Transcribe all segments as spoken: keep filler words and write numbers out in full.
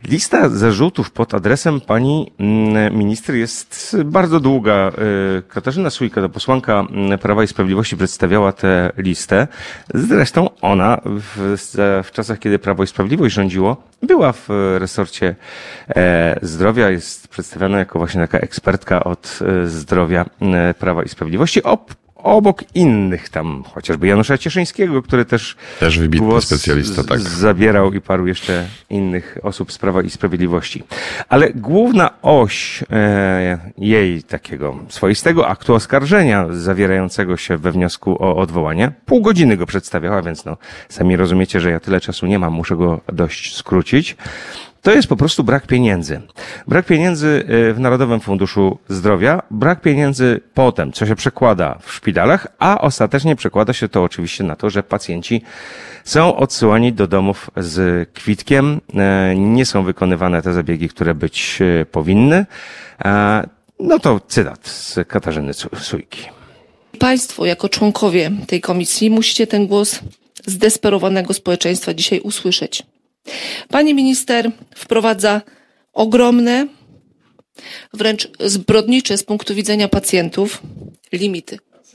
Lista zarzutów pod adresem pani minister jest bardzo długa. Katarzyna Sójka, to posłanka Prawa i Sprawiedliwości, przedstawiała tę listę. Zresztą ona w, w czasach, kiedy Prawo i Sprawiedliwość rządziło, była w resorcie zdrowia, jest przedstawiana jako właśnie taka ekspertka od zdrowia Prawa i Sprawiedliwości. O, Obok innych tam, chociażby Janusza Cieszyńskiego, który też, też wybitny głos specjalista, tak. zabierał i paru jeszcze innych osób z Prawa i Sprawiedliwości. Ale główna oś e, jej takiego swoistego aktu oskarżenia zawierającego się we wniosku o odwołanie, pół godziny go przedstawiała, więc no sami rozumiecie, że ja tyle czasu nie mam, muszę go dość skrócić. To jest po prostu brak pieniędzy. Brak pieniędzy w Narodowym Funduszu Zdrowia, brak pieniędzy potem, co się przekłada w szpitalach, a ostatecznie przekłada się to oczywiście na to, że pacjenci są odsyłani do domów z kwitkiem, nie są wykonywane te zabiegi, które być powinny. No to cytat z Katarzyny Sójki. Państwo jako członkowie tej komisji musicie ten głos zdesperowanego społeczeństwa dzisiaj usłyszeć. Pani minister wprowadza ogromne, wręcz zbrodnicze z punktu widzenia pacjentów limity.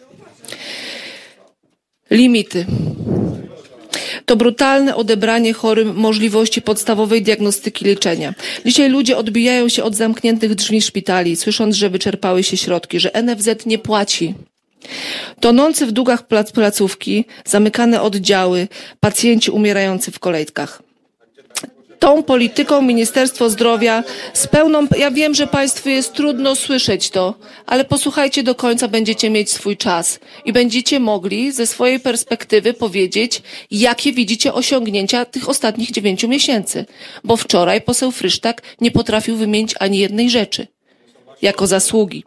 Limity. To brutalne odebranie chorym możliwości podstawowej diagnostyki leczenia. Dzisiaj ludzie odbijają się od zamkniętych drzwi szpitali, słysząc, że wyczerpały się środki, że N F Z nie płaci. Tonące w długach plac, placówki, zamykane oddziały, pacjenci umierający w kolejkach. Tą polityką Ministerstwo Zdrowia z pełną... Ja wiem, że Państwu jest trudno słyszeć to, ale posłuchajcie do końca, będziecie mieć swój czas i będziecie mogli ze swojej perspektywy powiedzieć, jakie widzicie osiągnięcia tych ostatnich dziewięciu miesięcy. Bo wczoraj poseł Frysztak nie potrafił wymienić ani jednej rzeczy jako zasługi.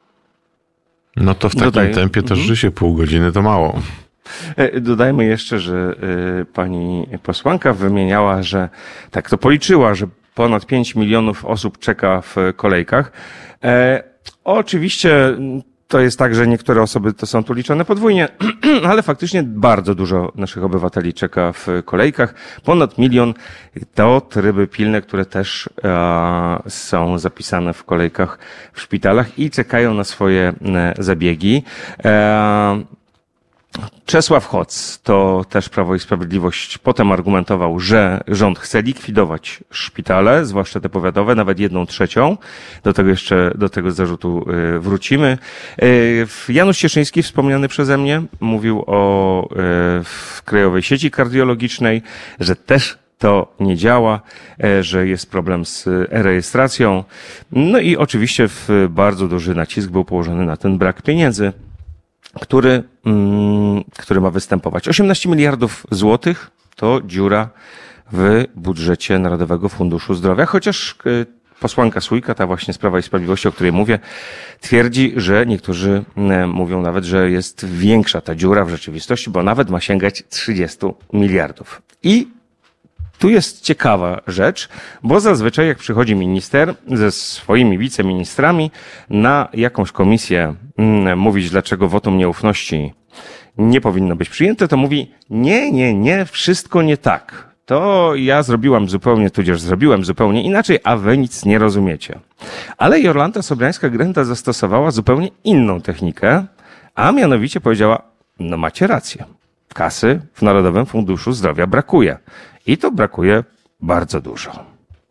No to w takim Dodaję. tempie też, że się pół godziny to mało. Dodajmy jeszcze, że pani posłanka wymieniała, że tak to policzyła, że ponad pięć milionów osób czeka w kolejkach. E, oczywiście to jest tak, że niektóre osoby to są tu liczone podwójnie, ale faktycznie bardzo dużo naszych obywateli czeka w kolejkach. Ponad milion to tryby pilne, które też e, są zapisane w kolejkach w szpitalach i czekają na swoje e, zabiegi. E, Czesław Hoc, to też Prawo i Sprawiedliwość, potem argumentował, że rząd chce likwidować szpitale, zwłaszcza te powiatowe, nawet jedną trzecią. Do tego jeszcze, do tego zarzutu wrócimy. Janusz Cieszyński, wspomniany przeze mnie, mówił o Krajowej Sieci Kardiologicznej, że też to nie działa, że jest problem z e-rejestracją. No i oczywiście bardzo duży nacisk był położony na ten brak pieniędzy, który, który ma występować. osiemnaście miliardów złotych to dziura w budżecie Narodowego Funduszu Zdrowia, chociaż posłanka Sójka, ta właśnie z Prawa i Sprawiedliwości, o której mówię, twierdzi, że niektórzy mówią nawet, że jest większa ta dziura w rzeczywistości, bo nawet ma sięgać trzydziestu miliardów. I tu jest ciekawa rzecz, bo zazwyczaj jak przychodzi minister ze swoimi wiceministrami na jakąś komisję mówić, dlaczego wotum nieufności nie powinno być przyjęte, to mówi nie, nie, nie, wszystko nie tak. To ja zrobiłam zupełnie, tudzież zrobiłem zupełnie inaczej, a wy nic nie rozumiecie. Ale Jolanta Sobrańska-Grenda zastosowała zupełnie inną technikę, a mianowicie powiedziała, no macie rację. Kasy w Narodowym Funduszu Zdrowia brakuje. I to brakuje bardzo dużo.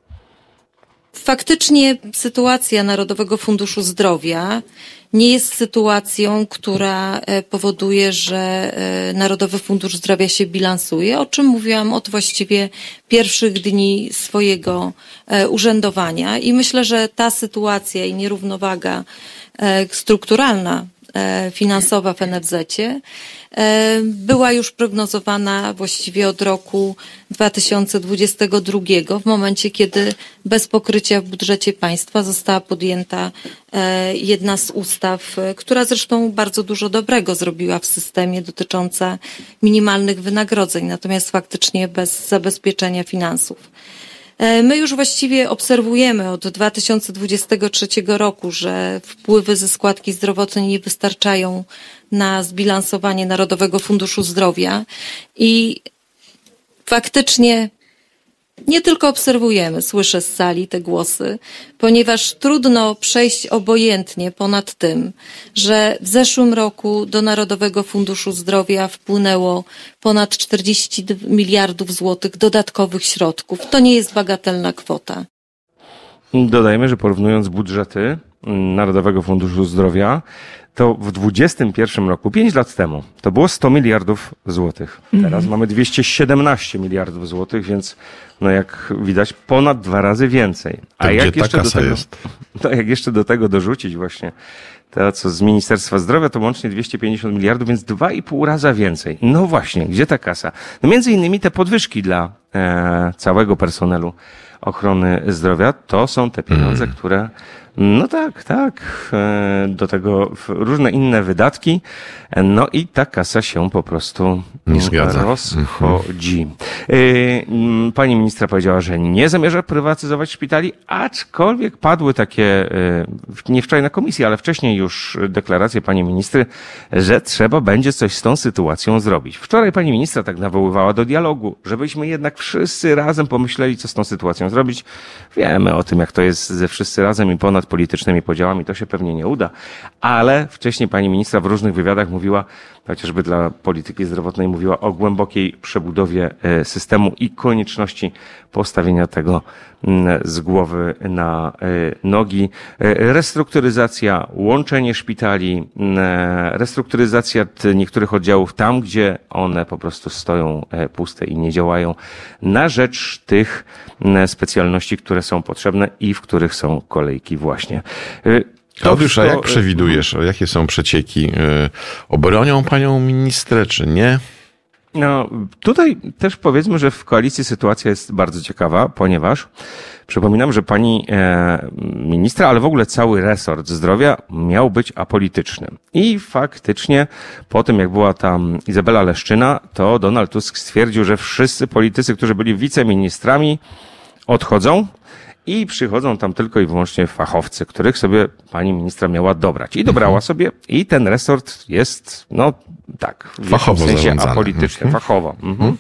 Faktycznie sytuacja Narodowego Funduszu Zdrowia nie jest sytuacją, która powoduje, że Narodowy Fundusz Zdrowia się bilansuje, o czym mówiłam od właściwie pierwszych dni swojego urzędowania. I myślę, że ta sytuacja i nierównowaga strukturalna finansowa w N F Z-cie była już prognozowana właściwie od roku dwa tysiące dwudziestego drugiego, w momencie, kiedy bez pokrycia w budżecie państwa została podjęta jedna z ustaw, która zresztą bardzo dużo dobrego zrobiła w systemie, dotycząca minimalnych wynagrodzeń, natomiast faktycznie bez zabezpieczenia finansów. My już właściwie obserwujemy od dwa tysiące dwudziestego trzeciego roku, że wpływy ze składki zdrowotnej nie wystarczają na zbilansowanie Narodowego Funduszu Zdrowia i faktycznie Nie tylko obserwujemy, słyszę z sali te głosy, ponieważ trudno przejść obojętnie ponad tym, że w zeszłym roku do Narodowego Funduszu Zdrowia wpłynęło ponad czterdzieści miliardów złotych dodatkowych środków. To nie jest bagatelna kwota. Dodajmy, że porównując budżety Narodowego Funduszu Zdrowia, to w dwudziestym pierwszym roku, pięć lat temu, to było sto miliardów złotych. Teraz mm. mamy dwieście siedemnaście miliardów złotych, więc no jak widać ponad dwa razy więcej. A to jak gdzie jeszcze ta do kasa tego, jest? to jak jeszcze do tego dorzucić właśnie to, co z Ministerstwa Zdrowia, to łącznie dwieście pięćdziesiąt miliardów, więc dwa i pół raza więcej. No właśnie, gdzie ta kasa? No między innymi te podwyżki dla e, całego personelu ochrony zdrowia, to są te pieniądze, mm. które, no tak, tak, do tego różne inne wydatki, no i ta kasa się po prostu nie zgadza. rozchodzi. Mm. Pani ministra powiedziała, że nie zamierza prywatyzować szpitali, aczkolwiek padły takie, nie wczoraj na komisji, ale wcześniej już deklaracje pani ministry, że trzeba będzie coś z tą sytuacją zrobić. Wczoraj pani ministra tak nawoływała do dialogu, żebyśmy jednak wszyscy razem pomyśleli, co z tą sytuacją zrobić. Wiemy o tym, jak to jest ze wszyscy razem i ponad politycznymi podziałami. To się pewnie nie uda, ale wcześniej pani ministra w różnych wywiadach mówiła, chociażby dla polityki zdrowotnej, mówiła o głębokiej przebudowie systemu i konieczności postawienia tego z głowy na nogi. Restrukturyzacja, łączenie szpitali, restrukturyzacja niektórych oddziałów tam, gdzie one po prostu stoją puste i nie działają, na rzecz tych specjalności, które są potrzebne i w których są kolejki właśnie. Klaudiusz, a jak przewidujesz, jakie są przecieki? Obronią panią ministrę, czy nie? No, tutaj też powiedzmy, że w koalicji sytuacja jest bardzo ciekawa, ponieważ przypominam, że pani ministra, ale w ogóle cały resort zdrowia miał być apolityczny. I faktycznie po tym, jak była tam Izabela Leszczyna, to Donald Tusk stwierdził, że wszyscy politycy, którzy byli wiceministrami, odchodzą. I przychodzą tam tylko i wyłącznie fachowcy, których sobie pani ministra miała dobrać. I dobrała sobie i ten resort jest, no tak, w fachowo sensie zarządzany. apolityczny, Mhm. fachowo. Mhm.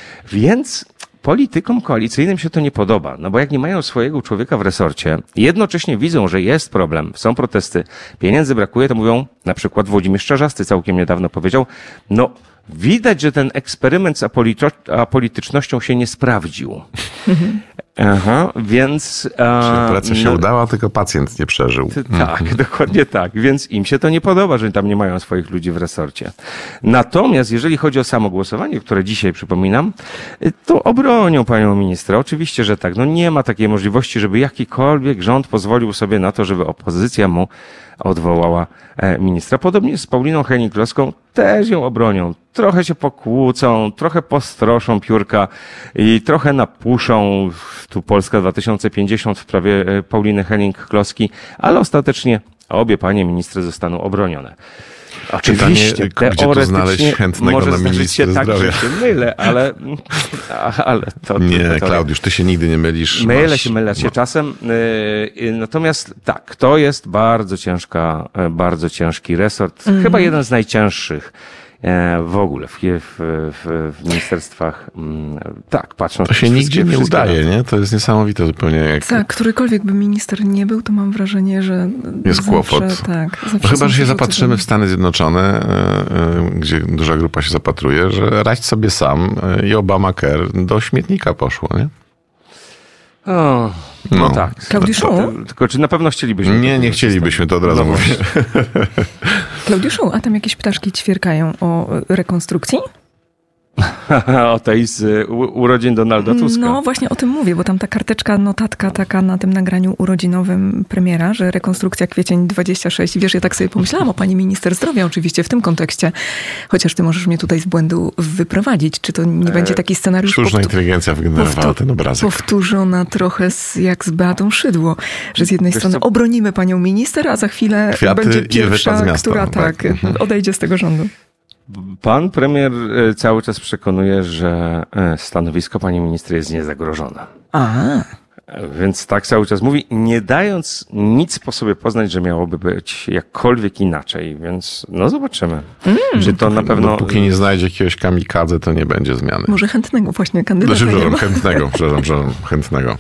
Więc politykom koalicyjnym się to nie podoba, no bo jak nie mają swojego człowieka w resorcie, jednocześnie widzą, że jest problem, są protesty, pieniędzy brakuje, to mówią, na przykład Włodzimierz Czarzasty całkiem niedawno powiedział, no widać, że ten eksperyment z apolitycznością się nie sprawdził. Mhm. Aha, więc... Czyli operacja się no, udała, tylko pacjent nie przeżył. Tak, mhm. dokładnie tak. Więc im się to nie podoba, że tam nie mają swoich ludzi w resorcie. Natomiast jeżeli chodzi o samo głosowanie, które dzisiaj przypominam, to obronią panią ministra. Oczywiście, że tak. No nie ma takiej możliwości, żeby jakikolwiek rząd pozwolił sobie na to, żeby opozycja mu odwołała ministra. Podobnie z Pauliną Hennig-Kloską też ją obronią. Trochę się pokłócą, trochę postroszą piórka i trochę napuszą tu Polska dwa tysiące pięćdziesiąt w sprawie Pauliny Hennig-Kloski, ale ostatecznie obie panie ministry zostaną obronione. Oczywiście, pytanie, gdzie tu znaleźć chętnego może na zdarzyć się tak, zdrowia. że się mylę, ale, ale to... Nie, to, to, Klaudiusz, ty się nigdy nie mylisz. Mylę masz, się, mylę się no. czasem. Natomiast tak, to jest bardzo ciężka, bardzo ciężki resort. Mm. Chyba jeden z najcięższych w ogóle w, w, w, w ministerstwach. Tak, patrząc... To się nigdzie nie udaje, nie? To jest niesamowite zupełnie. Jak... Tak, którykolwiek by minister nie był, to mam wrażenie, że jest zawsze, kłopot. Tak, no chyba, że się zapatrzymy w Stany Zjednoczone, gdzie duża grupa się zapatruje, że radź sobie sam i Obamacare do śmietnika poszło, nie? O, no, no tak. Klaudiuszu? No, tylko czy na pewno chcielibyśmy? Nie, nie chcielibyśmy, to od razu no mówię. Klaudiuszu, a tam jakieś ptaszki ćwierkają o rekonstrukcji? O tej z urodzin Donalda Tuska. No właśnie o tym mówię, bo tam ta karteczka, notatka taka na tym nagraniu urodzinowym premiera, że rekonstrukcja kwiecień dwadzieścia sześć. Wiesz, ja tak sobie pomyślałam o pani minister zdrowia oczywiście w tym kontekście, chociaż ty możesz mnie tutaj z błędu wyprowadzić. Czy to nie będzie taki scenariusz... Sztuczna inteligencja wygenerowała ten obrazek. Powtórzona trochę z, jak z Beatą Szydło, że z jednej Wiesz strony co? obronimy panią minister, a za chwilę Kwiaty będzie pierwsza, która tak, tak odejdzie z tego rządu. Pan premier cały czas przekonuje, że stanowisko pani ministry jest niezagrożone. A. Więc tak cały czas mówi, nie dając nic po sobie poznać, że miałoby być jakkolwiek inaczej. Więc no zobaczymy. Mm, czy to na pewno... Dopóki nie znajdzie jakiegoś kamikadze, to nie będzie zmiany. Może chętnego właśnie kandydata. Znaczy, przepraszam, chętnego, przepraszam, przepraszam, chętnego.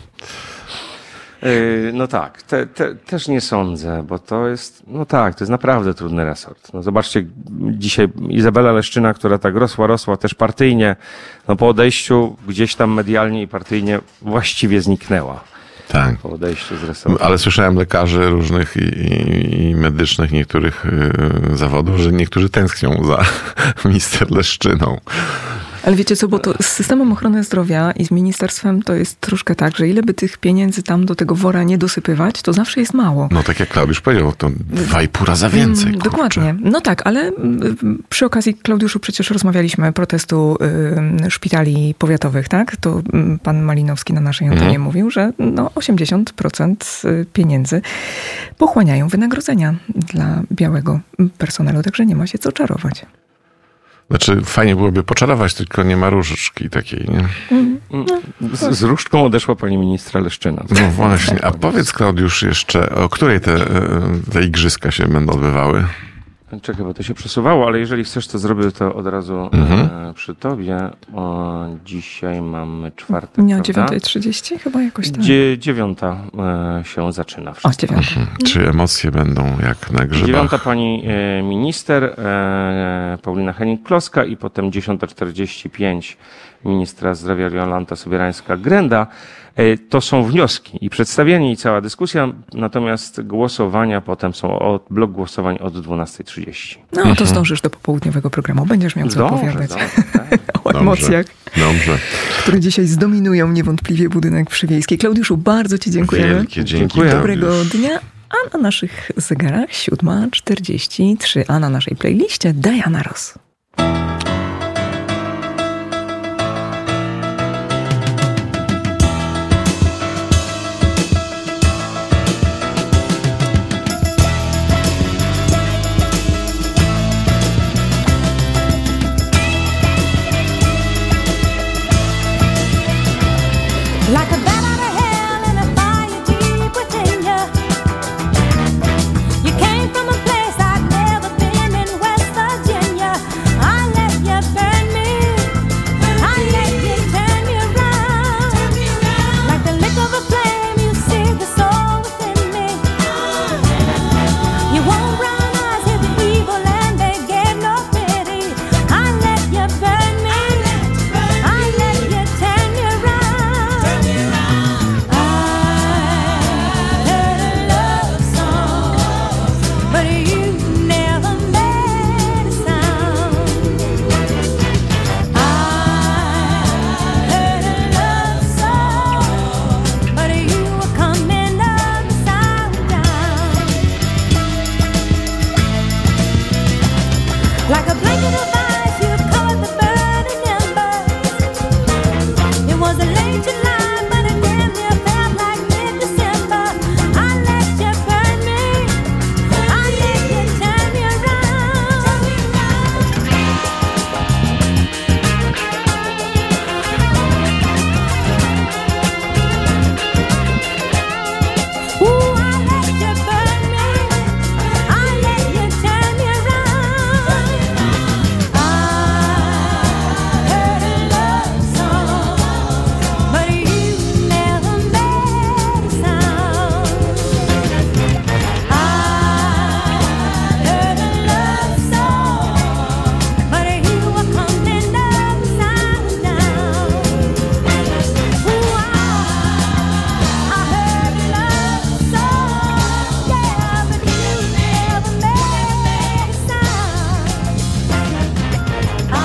No tak, te, te, też nie sądzę, bo to jest, no tak, to jest naprawdę trudny resort. No zobaczcie, dzisiaj Izabela Leszczyna, która tak rosła, rosła też partyjnie, no po odejściu gdzieś tam medialnie i partyjnie właściwie zniknęła. Tak. Po odejściu z resortu. Ale słyszałem lekarzy różnych i, i, i medycznych niektórych y, zawodów, że niektórzy tęsknią za minister Leszczyną. Ale wiecie co, bo to z systemem ochrony zdrowia i z ministerstwem to jest troszkę tak, że ile by tych pieniędzy tam do tego wora nie dosypywać, to zawsze jest mało. No tak jak Klaudiusz powiedział, to dwa i pół raza więcej. Mm, dokładnie. No tak, ale przy okazji, Klaudiuszu, przecież rozmawialiśmy protestu y, szpitali powiatowych, tak? To y, pan Malinowski na naszej antenie mm. mówił, że no osiemdziesiąt procent pieniędzy pochłaniają wynagrodzenia dla białego personelu, także nie ma się co czarować. Znaczy, fajnie byłoby poczarować, tylko nie ma różyczki takiej, nie? Z, z różdżką odeszła pani ministra Leszczyna. No właśnie, a powiedz, Klaudiusz, jeszcze, o której te, te igrzyska się będą odbywały? Czekaj, bo to się przesuwało, ale jeżeli chcesz, to zrobię to od razu mhm. e, przy tobie. O, dzisiaj mamy czwartek, nie, o dziewiąta trzydzieści chyba jakoś tak. Dzie, dziewiąta e, się zaczyna wszystko. O, dziewiąta. Mhm. Czy emocje będą jak na grzybach? Dziewiąta pani e, minister e, Paulina Henning-Kloska i potem dziesiąta czterdzieści pięć ministra zdrowia Jolanta Sobierańska-Grenda. E, to są wnioski i przedstawienie i cała dyskusja, natomiast głosowania potem są, od, blok głosowań od dwunasta trzydzieści. No to mhm. zdążysz do popołudniowego programu, będziesz miał co dobrze, opowiadać dobrze, tak. o dobrze, emocjach, dobrze. które dzisiaj zdominują niewątpliwie budynek przywiejski. Klaudiuszu, bardzo ci dziękujemy. Wielkie dzięki. Dziękuję. Dobrego dnia. A na naszych zegarach siódma czterdzieści trzy, a na naszej playliście Diana Ross. Like a bat out of hell and a fire deep within you. You came from a place I'd never been in West Virginia. I let you burn me. I let you turn me around. Like the lick of a flame, you see the soul within me. You won't brown eyes hit the evil and they gave no pity. I let you burn me. I let you turn me around. Like a blanket of ice, you covered the burning embers. It was a late July, but it damn near felt like mid-December. I let you burn me. I let you turn me around. Ooh, I let you burn me. I let you turn me around. I heard a love song, but you never made a sound. I heard a love song, but you were coming upside down. Ooh, I, I heard a love song, yeah, but you never made a sound. I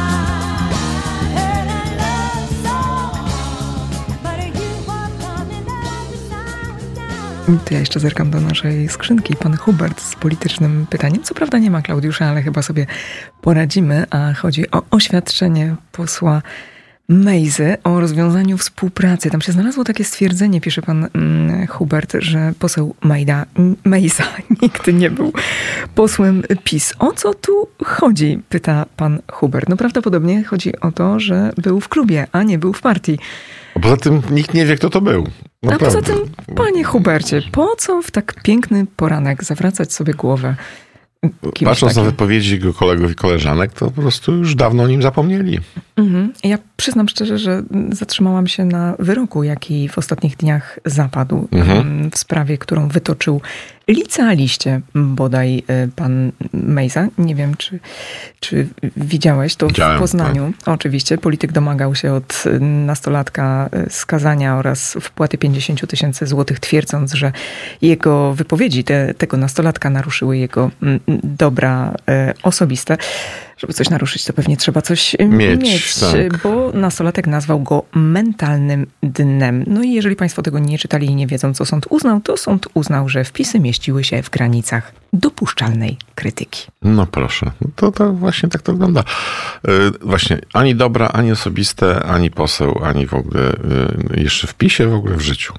heard a love song, but you were coming upside down. To ja jeszcze zerkam do naszej skrzynki. Pan Hubert z politycznym pytaniem. Co prawda nie ma Klaudiusza, ale chyba sobie poradzimy. A chodzi o oświadczenie posła Mejzy o rozwiązaniu współpracy. Tam się znalazło takie stwierdzenie, pisze pan mm, Hubert, że poseł Mejda, Mejza nigdy nie był posłem PiS. O co tu chodzi? Pyta pan Hubert. No prawdopodobnie chodzi o to, że był w klubie, a nie był w partii. A poza tym nikt nie wie, kto to był. A poza Naprawdę. tym, panie Hubercie, po co w tak piękny poranek zawracać sobie głowę kimś Patrząc takim? na wypowiedzi jego kolegów i koleżanek, to po prostu już dawno o nim zapomnieli. Mhm. Ja przyznam szczerze, że zatrzymałam się na wyroku, jaki w ostatnich dniach zapadł Mhm. em, w sprawie, którą wytoczył licealiście bodaj e, pan Mejza. Nie wiem, czy, czy widziałeś to Widziałem, w Poznaniu. Oczywiście polityk domagał się od nastolatka e, skazania oraz wpłaty pięćdziesiąt tysięcy złotych, twierdząc, że jego wypowiedzi te, tego nastolatka naruszyły jego mm, dobra e, osobiste. Żeby coś naruszyć, to pewnie trzeba coś e, Mieć, mieć, tak. bo nastolatek nazwał go mentalnym dnem. No i jeżeli państwo tego nie czytali i nie wiedzą, co sąd uznał, to sąd uznał, że wpisy mieściły się w granicach dopuszczalnej krytyki. No proszę, to, to właśnie tak to wygląda. Yy, właśnie ani dobra, ani osobiste, ani poseł, ani w ogóle yy, jeszcze w PiSie, w ogóle w życiu.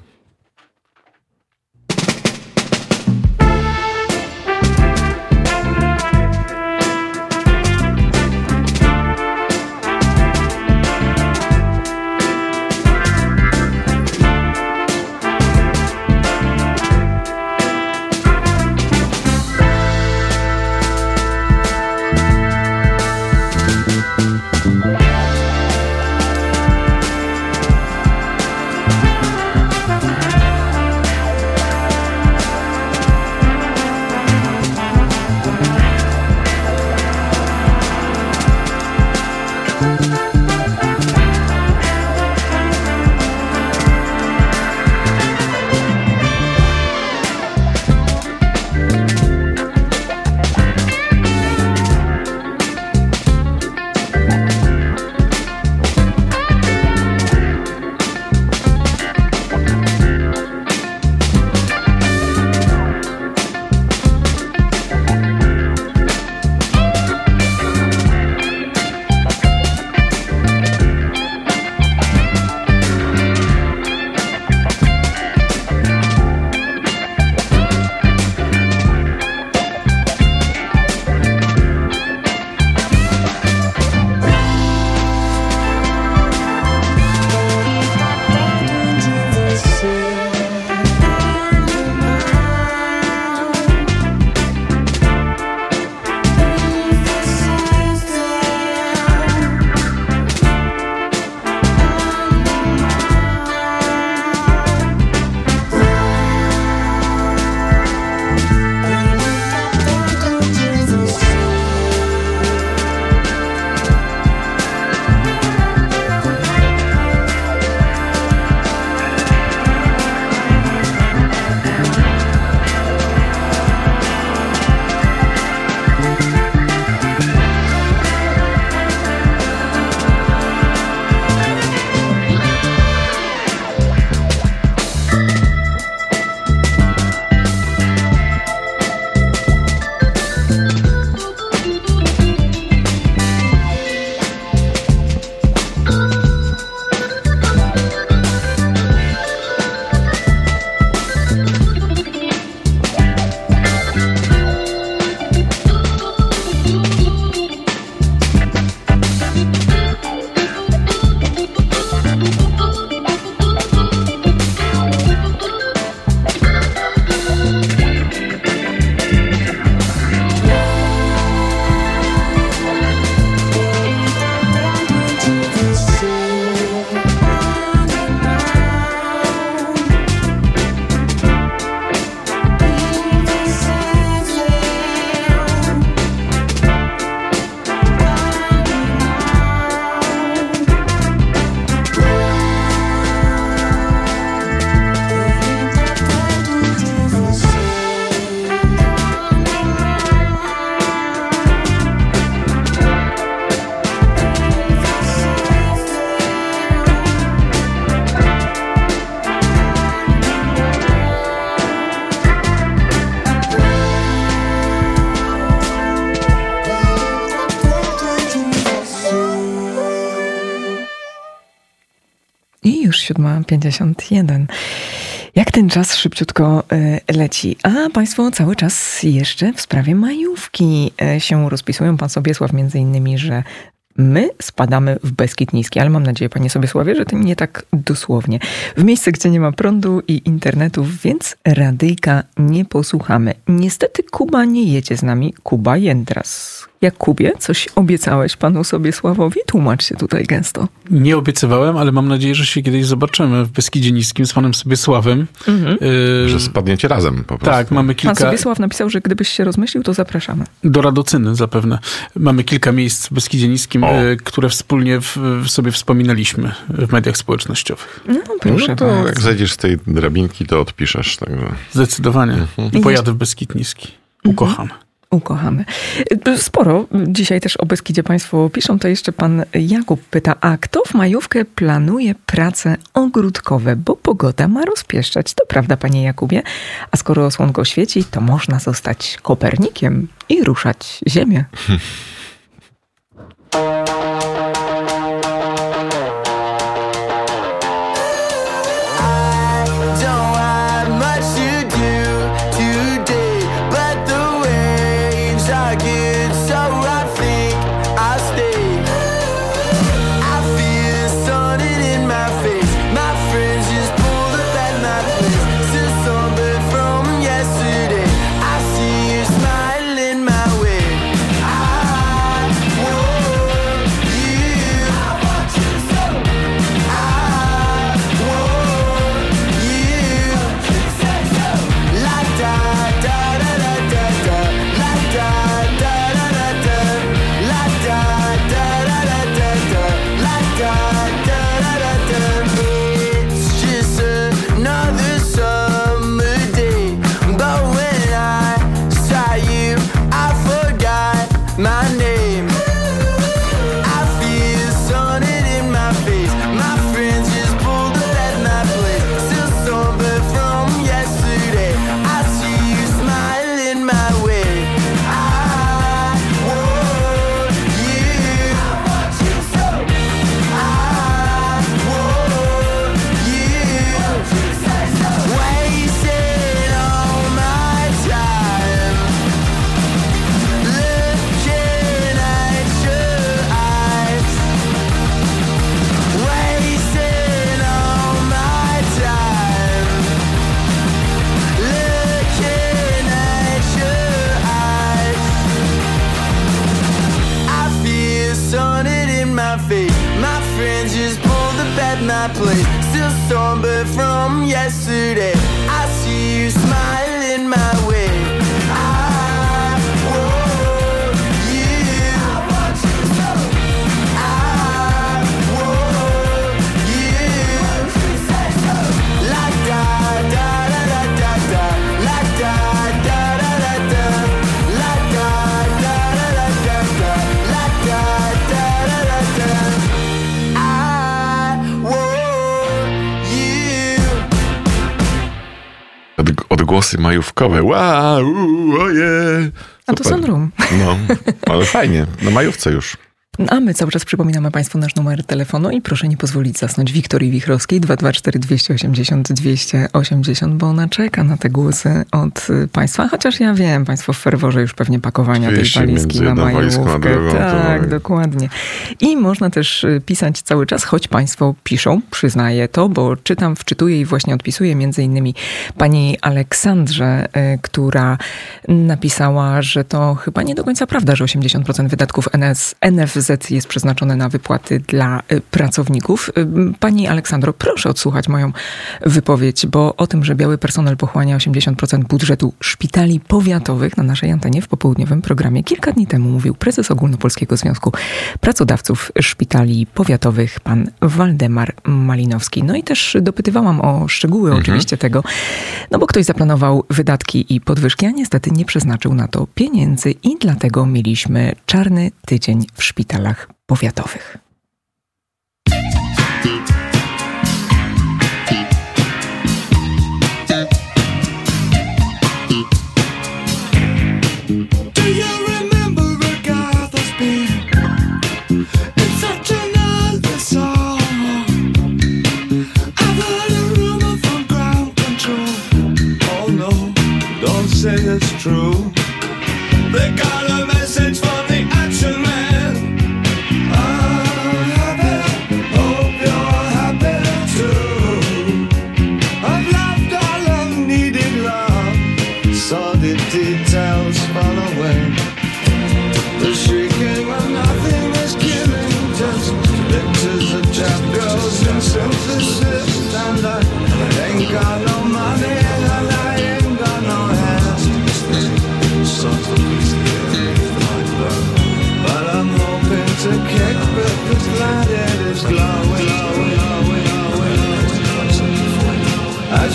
I już siódma pięćdziesiąt jeden. Jak ten czas szybciutko y, leci. A państwo cały czas jeszcze w sprawie majówki y, się rozpisują. Pan Sobiesław między innymi, że My spadamy w Beskid Niski, ale mam nadzieję, panie Sobiesławie, że to nie tak dosłownie. W miejsce, gdzie nie ma prądu i internetu, więc radyjka nie posłuchamy. Niestety Kuba nie jedzie z nami. Kuba Jędras. Jakubie, coś obiecałeś panu Sobiesławowi? Tłumacz się tutaj gęsto. Nie obiecywałem, ale mam nadzieję, że się kiedyś zobaczymy w Beskidzie Niskim z panem Sobiesławem. Mhm. Y- Że spadniecie razem po prostu. Tak, mamy kilka... Pan Sobiesław napisał, że gdybyś się rozmyślił, to zapraszamy. Do Radocyny zapewne. Mamy kilka miejsc w Beskidzie Niskim, O. y, które wspólnie w, w sobie wspominaliśmy w mediach społecznościowych. No proszę No to bardzo. jak zejdziesz z tej drabinki, to odpiszesz. Także. Zdecydowanie. Mhm. Pojadę w Beskid Niski. Ukocham. Ukochamy. Sporo dzisiaj też o Beskidzie państwo piszą, to jeszcze pan Jakub pyta, a kto w majówkę planuje prace ogródkowe, bo pogoda ma rozpieszczać. To prawda, panie Jakubie? A skoro słonko świeci, to można zostać Kopernikiem i ruszać ziemię. Don't have much to do today, but the waves are good, so I think I'll stay. I feel sun in my face, my friends just pulled up at my place. Still sunburned from yesterday, I see you smiling my way. I want you, I want you so. I want you, la da da da da da da, la da da da da da, la da da da da da da, la da da da da da. It's just another summer day, but when I saw you, I forgot my name. I feel sun in my face, my friends just pulled up at my place. Still sunburned from yesterday, I see you smiling my way. I want you, I want you so. I want you, wasting all my time looking at your eyes, wasting all my time looking at your eyes. I feel sun in my face, my friends just pulled up at my place. Still sunburned from yesterday, I see you smiling my way. I want you, I want you so. I want you, la da da da da da da, la da da da da da, la da da da da da da, la da da da da da. I want you. Od, odgłosy majówkowe. Wow, oje. A to Super. Sandrum. No, ale fajnie. Na majówce już. A my cały czas przypominamy państwu nasz numer telefonu i proszę nie pozwolić zasnąć Wiktorii Wichrowskiej dwa dwa cztery dwieście osiemdziesiąt dwieście osiemdziesiąt, bo ona czeka na te głosy od y, państwa, chociaż ja wiem, państwo w ferworze już pewnie pakowania tej Wieści walizki między na jedną walizką a majówkę. drugą, to Tak, tak. dokładnie. I można też y, pisać cały czas, choć państwo piszą, przyznaję to, bo czytam, wczytuję i właśnie odpisuję między innymi pani Aleksandrze, y, która napisała, że to chyba nie do końca prawda, że osiemdziesiąt procent wydatków N S, N F Z jest przeznaczone na wypłaty dla y, pracowników. Y, Pani Aleksandro, proszę odsłuchać moją wypowiedź, bo o tym, że biały personel pochłania osiemdziesiąt procent budżetu szpitali powiatowych na naszej antenie w popołudniowym programie kilka dni temu mówił prezes Ogólnopolskiego Związku Pracodawców Szpitali Powiatowych, pan Waldemar Malinowski. No i też dopytywałam o szczegóły Mhm. oczywiście tego, no bo ktoś zaplanował wydatki i podwyżki, a niestety nie przeznaczył na to pieniędzy i dlatego mieliśmy czarny tydzień w szpitalach powiatowych. Do you remember Agatha's being? It's such another song. I've heard a rumor from ground control. Oh no, don't say it's true. They got a message from the action man. I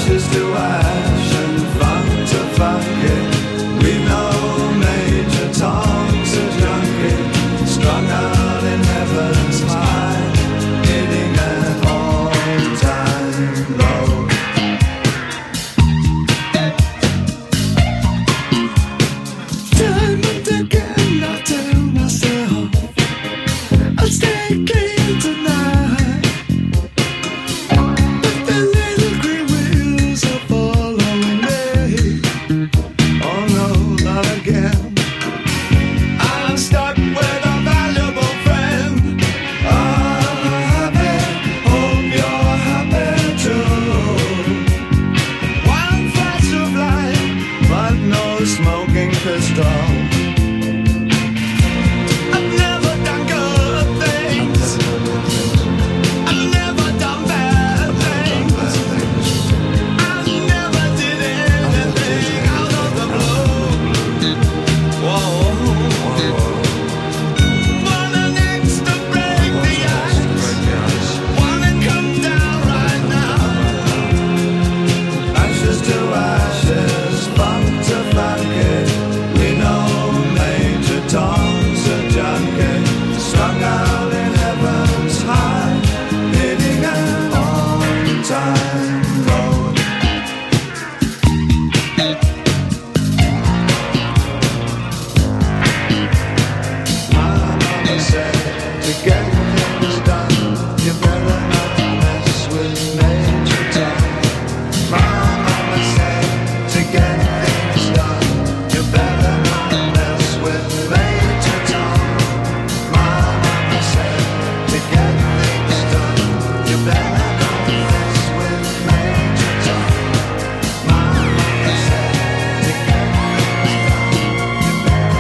Ashes to ash and funk to funky. We know Major Tom's a junkie, strung out in heaven's high, hitting an all-time low. Time and again I tell myself I'll stay clean tonight, but the little green wheels are following me. Oh no, not again. I'm stuck with a valuable friend. I'm happy, hope you're happy too. One flash of light, but no smoking pistol. I've never done good things. I've never done bad things. I never did anything out of the blue. Whoa. Want an axe to break the ice. Wanna come down right now. Ashes to ashes, funk to funky. We know Major Tom's a junkie, strung out in heaven's high, hitting an all-time road. My mama said to get things done, you better not mess with Major Tom. My mama said to get things done, you better not mess with Major Tom. My mama said to get things done, you better not mess with Major Tom. My mama said to get things done, you better not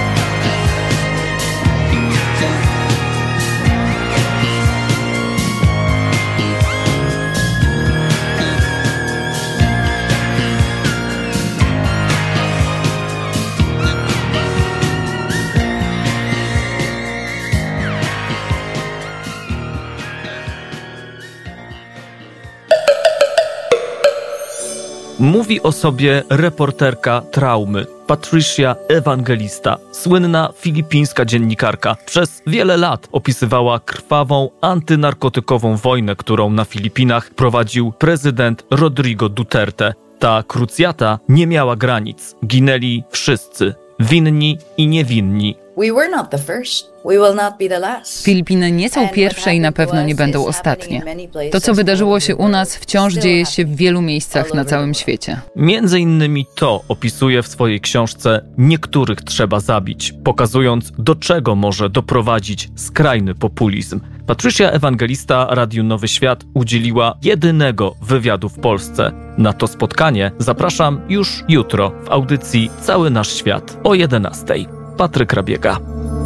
Mówi o sobie reporterka Traumy, Patricia Evangelista, słynna filipińska dziennikarka. Przez wiele lat opisywała krwawą, antynarkotykową wojnę, którą na Filipinach prowadził prezydent Rodrigo Duterte. Ta krucjata nie miała granic. Ginęli wszyscy, winni i niewinni. We were not the first. We will not be the last. Filipiny nie są pierwsze i na pewno nie będą ostatnie. To, co wydarzyło się u nas, wciąż dzieje się w wielu miejscach na całym świecie. Między innymi to opisuje w swojej książce Niektórych trzeba zabić, pokazując, do czego może doprowadzić skrajny populizm. Patricia Evangelista Radiu Nowy Świat udzieliła jedynego wywiadu w Polsce. Na to spotkanie zapraszam już jutro w audycji Cały Nasz Świat o jedenastej. Patryk Rabiega.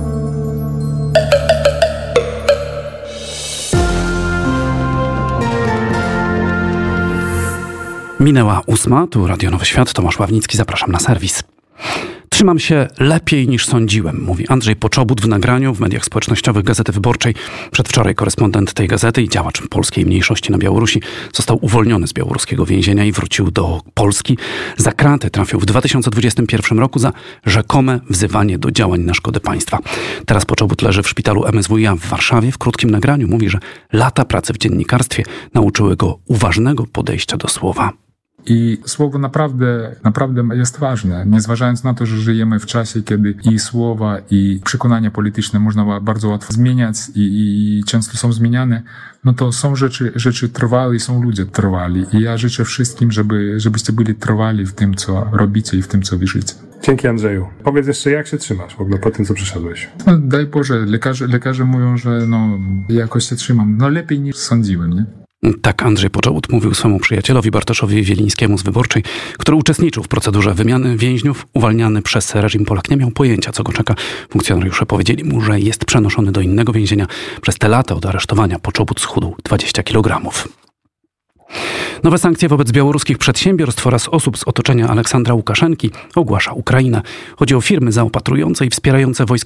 Minęła ósma, tu Radio Nowy Świat, Tomasz Ławnicki, zapraszam na serwis. Trzymam się lepiej niż sądziłem, mówi Andrzej Poczobut w nagraniu w mediach społecznościowych Gazety Wyborczej. Przedwczoraj korespondent tej gazety i działacz polskiej mniejszości na Białorusi został uwolniony z białoruskiego więzienia i wrócił do Polski. Za kraty trafił w dwa tysiące dwudziestym pierwszym roku za rzekome wzywanie do działań na szkodę państwa. Teraz Poczobut leży w szpitalu M S W iA w Warszawie. W krótkim nagraniu mówi, że lata pracy w dziennikarstwie nauczyły go uważnego podejścia do słowa. I słowo naprawdę, naprawdę jest ważne, nie zważając na to, że żyjemy w czasie, kiedy i słowa, i przekonania polityczne można bardzo łatwo zmieniać i, i często są zmieniane, no to są rzeczy, rzeczy trwałe i są ludzie trwali. I ja życzę wszystkim, żeby, żebyście byli trwali w tym, co robicie i w tym, co wierzycie. Dzięki, Andrzeju. Powiedz jeszcze, jak się trzymasz w ogóle po tym, co przeszedłeś? No, daj Boże, lekarze, lekarze mówią, że no, jakoś się trzymam. No lepiej niż sądziłem, nie? Tak Andrzej Poczobut mówił swemu przyjacielowi Bartoszowi Wielińskiemu z Wyborczej, który uczestniczył w procedurze wymiany więźniów. Uwalniany przez reżim Polak nie miał pojęcia, co go czeka. Funkcjonariusze powiedzieli mu, że jest przenoszony do innego więzienia. Przez te lata od aresztowania Poczobut schudł dwadzieścia kilogramów. Nowe sankcje wobec białoruskich przedsiębiorstw oraz osób z otoczenia Aleksandra Łukaszenki ogłasza Ukraina. Chodzi o firmy zaopatrujące i wspierające wojska